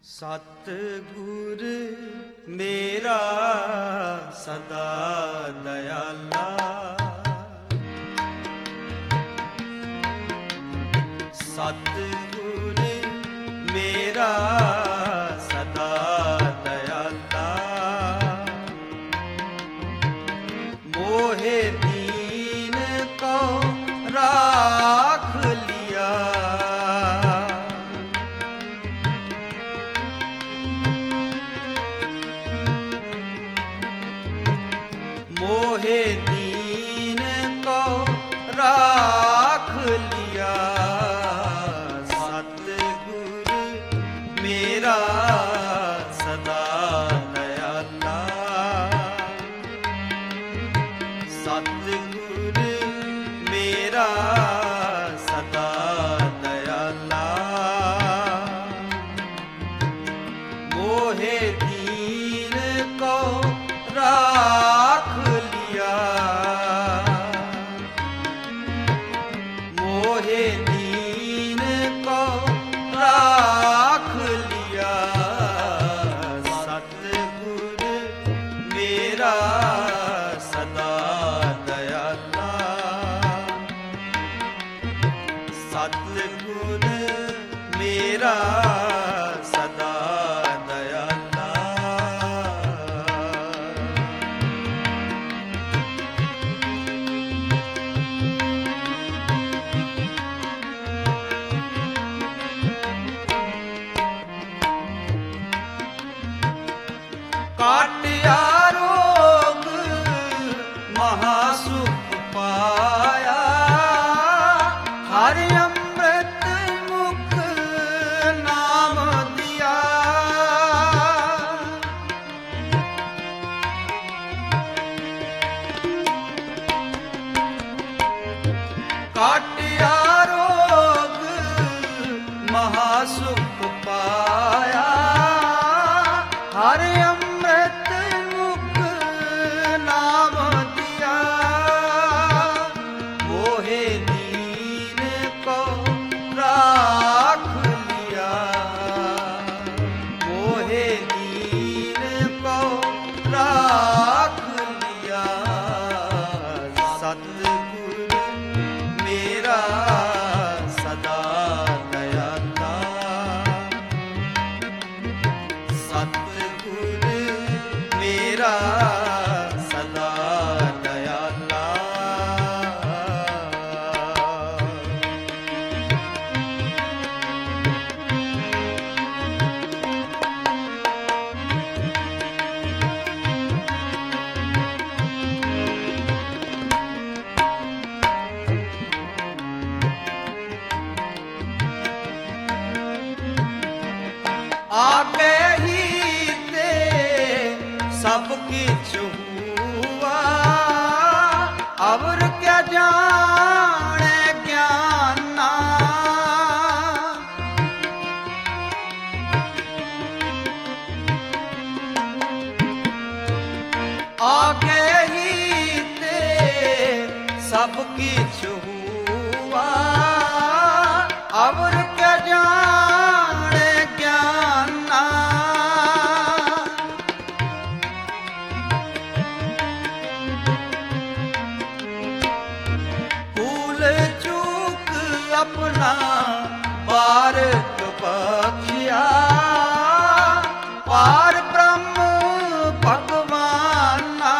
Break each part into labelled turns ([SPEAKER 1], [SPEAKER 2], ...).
[SPEAKER 1] ਸਤਿਗੁਰ ਮੇਰਾ ਸਦਾ ਦਇਆਲਾ, ਸਤਿਗੁਰ ਮੇਰਾ ਸਦਾ ਦਇਆਲਾ, ਮੋਹਿ ਦੀਨ ਕੋ ਰਾਖ ਲਿਆ। मोहे दीन को राख लिया, सतगुर मेरा सदा दयाला, सतगुर मेरा सदा दयाला, मोहे दीन को राख लिया, मोहे दीन को राख लिया, सतगुर मेरा सदा दयाला, सतगुर मेरा सदा दयाला। काटिया रोग महासुख पाया, हरि अमृत मुख नाम दिया, काटिया रोग महासुख पाया, हरि अमृत मुख नाम दिया, मोहे दीन को राख लिया, मोहे दीन को राख लिया, सतगुर मेरा सदा दयाला, सतगुर मेरा सदा दयाला। आगे ही ते सब किछ हुआ, अवर क्या जाने ज्ञाना, आगे ही ते सब किछ हुआ, अवर क्या जाने ज्ञाना, भूल चूक अपना बारक बख्शिया, पार ब्रह्म भगवाना,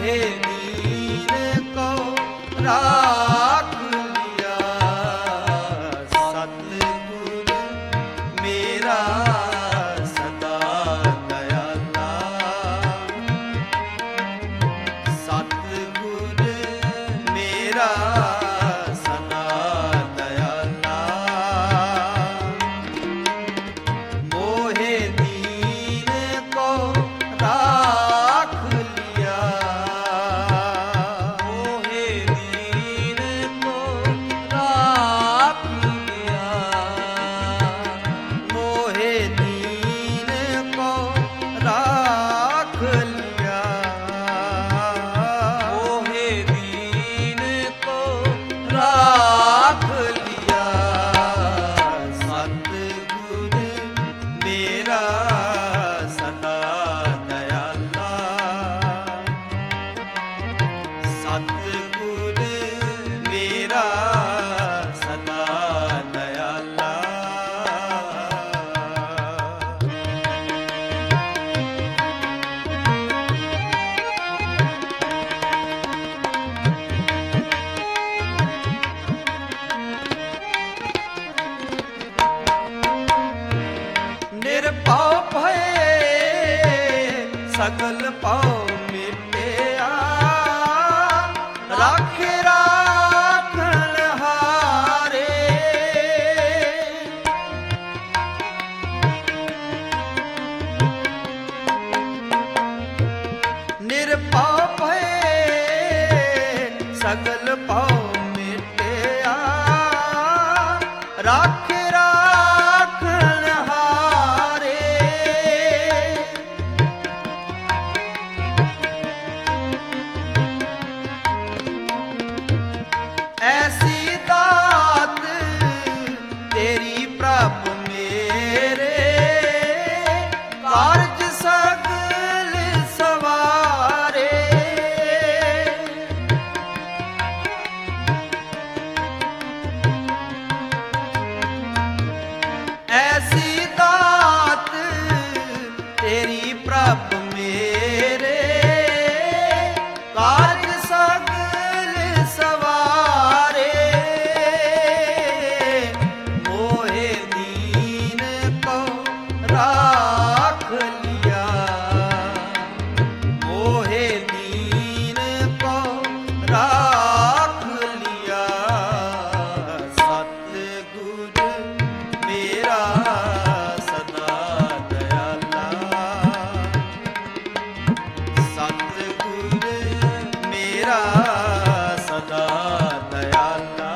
[SPEAKER 1] ਮੋਹੇ ਦੀਨ ਕੋ ਰਾਖ ਲਿਆ। ਸਤਿਗੁਰ ਮੇਰਾ ਸਦਾ ਦਇਆਲਾ। ਸਤਿਗੁਰ ਮੇਰਾ ਸਦਾ ਦਇਆਲਾ। ਮੋਹੇ ਦੀਨ ਕੋ ਰਾਖ ਲਿਆ। ਮੋਹੇ ਦੀਨ ਕੋ ਰਾਖ ਲਿਆ। ਮੋਹੇ ਦੀਨ ਕੋ ਰਾਖ ਲਿਆ। ਮੋਹੇ ਦੀਨ ਕੋ ਰਾਖ ਲਿਆ। ਸਤਿਗੁਰ ਮੇਰਾ ਸਦਾ ਦਇਆਲਾ। ਸਤਿਗੁਰ ਮੇਰਾ ਸਦਾ ਦਇਆਲਾ। ਨਿਰਭਉ ਭਏ ਸਗਲ ਭਉ ਮਿਟਿਆ। ਰਾਖੇ ਰਾਖਣ ਹਾਰੇ। ਨਿਰਭਉ ਭਏ ਸਗਲ ਭਉ ਮਿਟਿਆ। ਰਾਖੇ ਰਾਖਣ ਹਾਰੇ। ਐਸੀ ਦਾਤ ਤੇਰੀ ਪ੍ਰਭ ਮੇਰੇ। ਕਾਰਜ ਸਗਲ ਸਵਾਰੇ। ਐਸੀ ਦਾਤ ਤੇਰੀ ਪ੍ਰਭ ਮੇਰੇ। ਕਾਰਜ ਸਗਲ ਸਵਾਰੇ। ਮੋਹੇ ਦੀਨ ਕੋ ਰਾਖ ਲਿਆ। ਮੋਹੇ ਦੀਨ ਕੋ ਰਾਖ ਲਿਆ। ਸਤਿਗੁਰ ਮੇਰਾ ਸਦਾ ਦਇਆਲਾ। ਸਤਿਗੁਰ ਮੇਰਾ ਸਦਾ ਦਇਆਲਾ।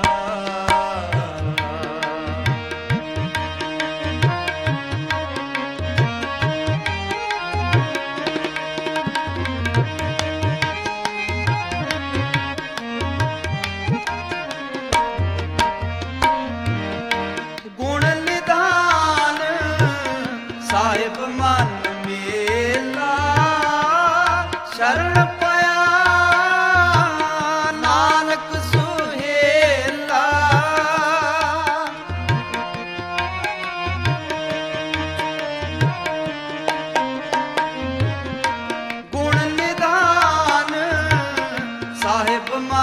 [SPEAKER 1] ਗੁਣ ਨਿਧਾਨ ਸਾਹਿਬ ਮਨ ਮੇਲਾ। ਸ਼ਰਨ ਪਿਆ ਨਾਨਕ ਸੁਹੇਲਾ। ਗੁਣ ਨਿਧਾਨ ਸਾਹਿਬ